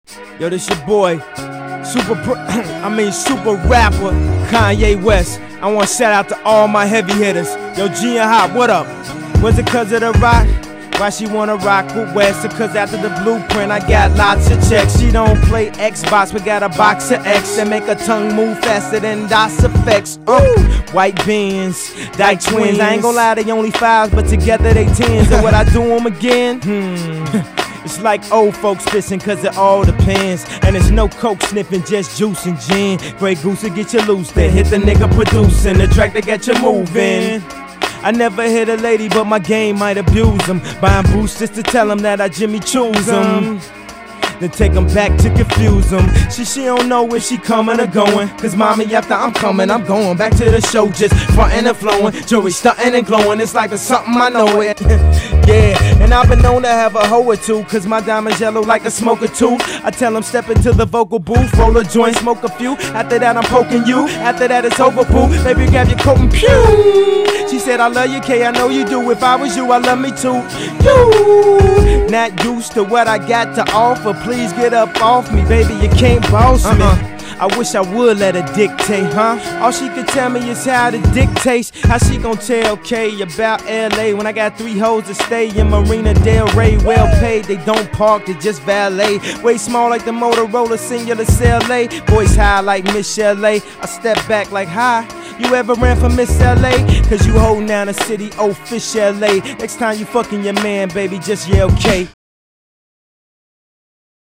Yo, this your boy, super rapper, Kanye West. I want to shout out to all my heavy hitters. Yo, G and Hop, what up? Was it cause of the rock? Why she wanna rock with West? Cause after the blueprint, I got lots of checks. She don't play Xbox, but got a box of X and make her tongue move faster than DOS effects. White beans, dyke twins. I ain't gon' lie, they only fives, but together they tens. And what I do them again? It's like old folks pissing, cause it all depends. And it's no coke sniffing, just juice and gin. Grey Goose will get you loose, then hit the nigga producing the track that get you moving. I never hit a lady, but my game might abuse them. Buying boosts just to tell them that I Jimmy choose them. Then take them back to confuse them. She don't know if she coming or going. Cause mommy, after I'm coming, I'm going back to the show, just frontin' and flowing. Jewelry stuntin' and glowing, it's like it's something I know it. Yeah, and I've been known to have a hoe or two, cause my diamond's yellow like a smoker too. I tell them step into the vocal booth, roll a joint, smoke a few. After that I'm poking you, after that it's over boo. Baby grab your coat and pew. She said I love you K, I know you do. If I was you, I love me too. You not used to what I got to offer. Please get up off me, baby, you can't boss me. I wish I would let her dictate, huh? All she could tell me is how it dictates. How she gon' tell K about LA when I got 3 hoes to stay in Marina Del Rey? Well paid, they don't park, they just valet. Way small like the Motorola Singular CLA. Voice high like Miss LA. I step back like hi. You ever ran for Miss LA? Cause you holding down the city officially. Next time you fucking your man, baby, just yell K.